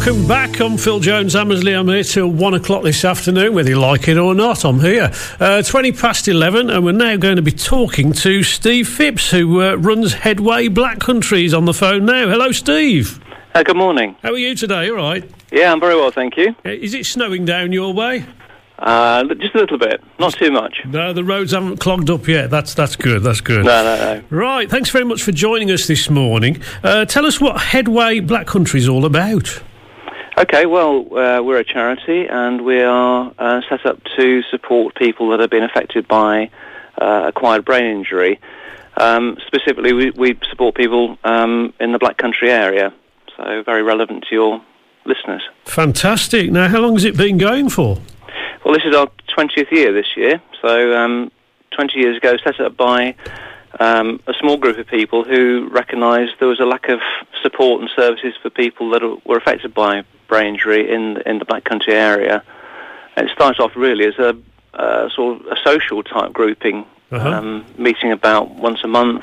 Welcome back. I'm Phil Jones Hammersley. I'm here till 1 o'clock this afternoon, whether you like it or not. I'm here. 20 past 11, and we're now going to be talking to Steve Phipps, who runs Headway Black Country. He's on the phone now. Hello, Steve. Good morning. How are you today? All right? Yeah, I'm very well, thank you. Is it snowing down your way? Just a little bit, not too much. No, the roads haven't clogged up yet. That's good. That's good. No. Right, thanks very much for joining us this morning. Tell us what Headway Black Country is all about. Okay, well, we're a charity, and we are set up to support people that have been affected by acquired brain injury. Specifically, we support people in the Black Country area, so very relevant to your listeners. Fantastic. Now, how long has it been going for? Well, this is our 20th year this year, so 20 years ago set up by a small group of people who recognised there was a lack of support and services for people that were affected by brain injury in the Black Country area. And it started off really as a sort of a social type grouping, meeting about once a month,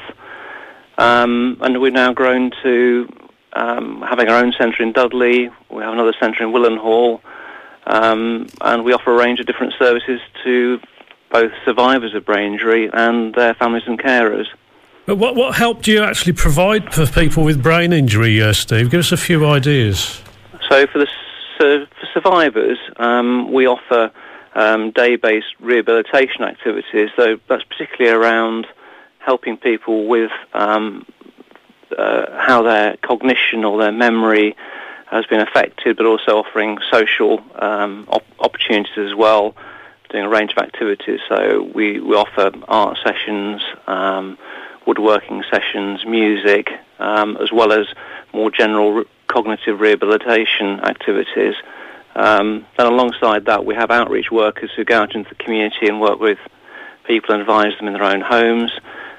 and we've now grown to having our own centre in Dudley. We have another centre in Willenhall. And we offer a range of different services to both survivors of brain injury and their families and carers. But what help do you actually provide for people with brain injury, Steve? Give us a few ideas. So for survivors, we offer day-based rehabilitation activities. So that's particularly around helping people with how their cognition or their memory has been affected, but also offering social opportunities as well, doing a range of activities. So we offer art sessions, woodworking sessions, music, as well as more general cognitive rehabilitation activities. Then alongside that, we have outreach workers who go out into the community and work with people and advise them in their own homes.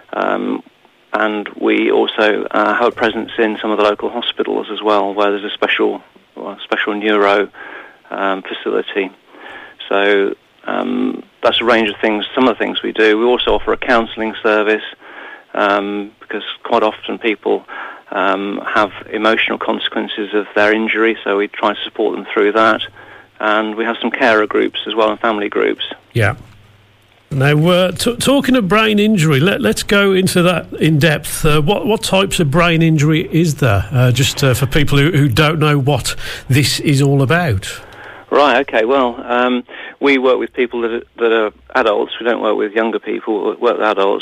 And we also have a presence in some of the local hospitals as well, where there's a special neuro facility. So that's a range of things, some of the things we do. We also offer a counselling service because quite often people have emotional consequences of their injury, so we try to support them through that. And we have some carer groups as well and family groups. Yeah. Now, talking of brain injury, let's go into that in depth. What types of brain injury is there? Just for people who don't know what this is all about. Right. Okay. Well, we work with people that are adults. We don't work with younger people. We work with adults.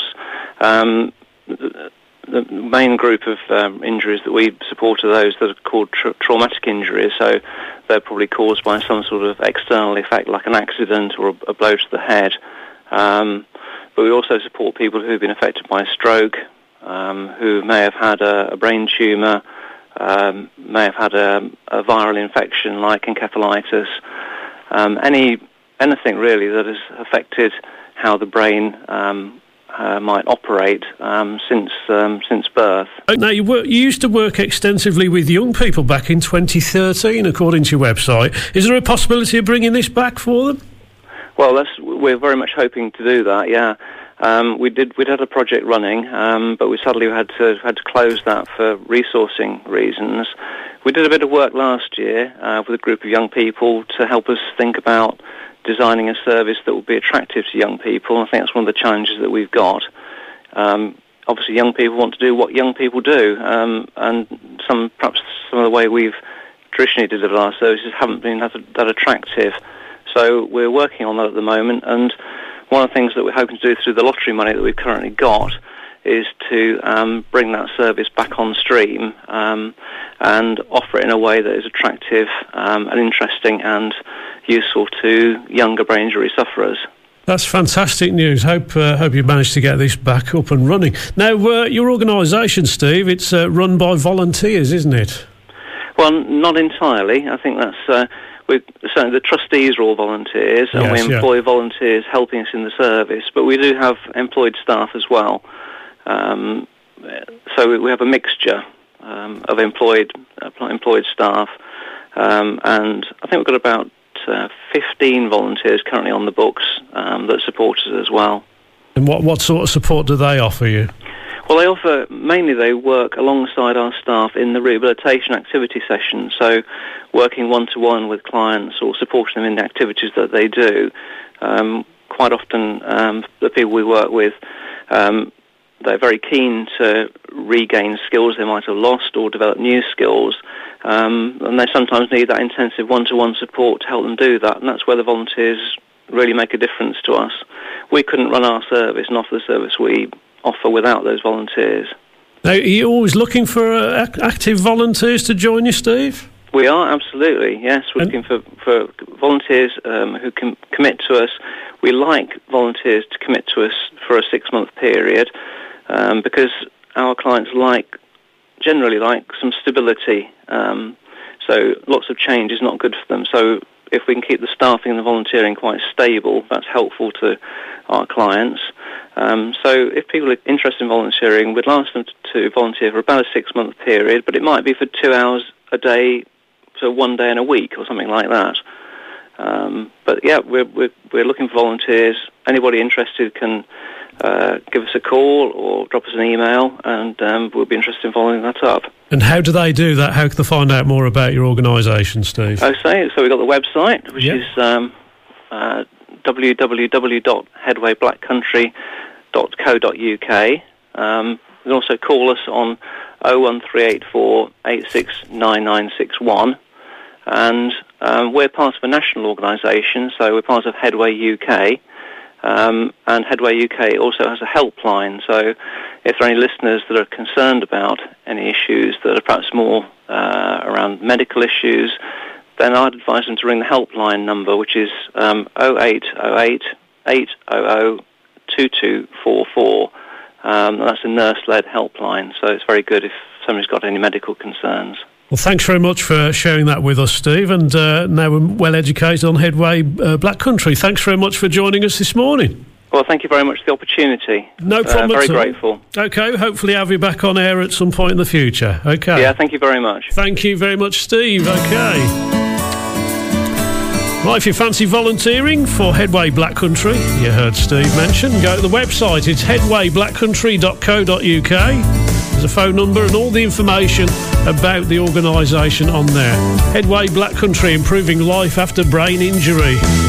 The main group of injuries that we support are those that are called traumatic injuries. So they're probably caused by some sort of external effect, like an accident or a blow to the head. But we also support people who've been affected by a stroke, who may have had a brain tumour, may have had a viral infection like encephalitis, anything really that has affected how the brain might operate since birth. Now, you used to work extensively with young people back in 2013, according to your website. Is there a possibility of bringing this back for them? Well, we're very much hoping to do that. Yeah, we'd had a project running, but we sadly had to close that for resourcing reasons. We did a bit of work last year with a group of young people to help us think about designing a service that would be attractive to young people. I think that's one of the challenges that we've got. Obviously, young people want to do what young people do, and perhaps some of the way we've traditionally delivered our services haven't been that attractive. So we're working on that at the moment, and one of the things that we're hoping to do through the lottery money that we've currently got is to bring that service back on stream and offer it in a way that is attractive and interesting and useful to younger brain injury sufferers. That's fantastic news. Hope you managed to get this back up and running. Now, your organisation, Steve, it's run by volunteers, isn't it? Well, not entirely. I think that's... certainly the trustees are all volunteers, and we employ volunteers helping us in the service, but we do have employed staff as well. So we have a mixture of employed staff, and I think we've got about 15 volunteers currently on the books that support us as well. And what sort of support do they offer you? Well, they work alongside our staff in the rehabilitation activity sessions, so working one-to-one with clients or supporting them in the activities that they do. Quite often, the people we work with, they're very keen to regain skills they might have lost or develop new skills, and they sometimes need that intensive one-to-one support to help them do that, and that's where the volunteers really make a difference to us. We couldn't run our service and offer the service we offer without those volunteers. Now, are you always looking for active volunteers to join you, Steve? We are, absolutely, yes. We're looking for volunteers who can commit to us. We like volunteers to commit to us for a 6-month period because our clients generally like some stability. So lots of change is not good for them. So if we can keep the staffing and the volunteering quite stable, that's helpful to our clients. So if people are interested in volunteering, we'd ask them to volunteer for about a 6-month period, but it might be for 2 hours a day, so 1 day in a week or something like that. But yeah, we're looking for volunteers. Anybody interested can give us a call or drop us an email, and we'll be interested in following that up. And how do they do that? How can they find out more about your organisation, Steve? So we've got the website, which is www.headwayblackcountry.co.uk. You can also call us on 01384 869961, and we're part of a national organisation, so we're part of Headway UK, and Headway UK also has a helpline, so if there are any listeners that are concerned about any issues that are perhaps more around medical issues, then I'd advise them to ring the helpline number, which is 0808 800 2244. That's a nurse-led helpline, so it's very good if somebody's got any medical concerns. Well, thanks very much for sharing that with us, Steve, and now we're well educated on Headway Black Country. Thanks very much for joining us this morning. Well, thank you very much for the opportunity. No problem at all. Very grateful. OK, hopefully have you back on air at some point in the future. OK. Yeah, thank you very much. Thank you very much, Steve. OK. Right, if you fancy volunteering for Headway Black Country, you heard Steve mention, go to the website. It's headwayblackcountry.co.uk. There's a phone number and all the information about the organisation on there. Headway Black Country, improving life after brain injury.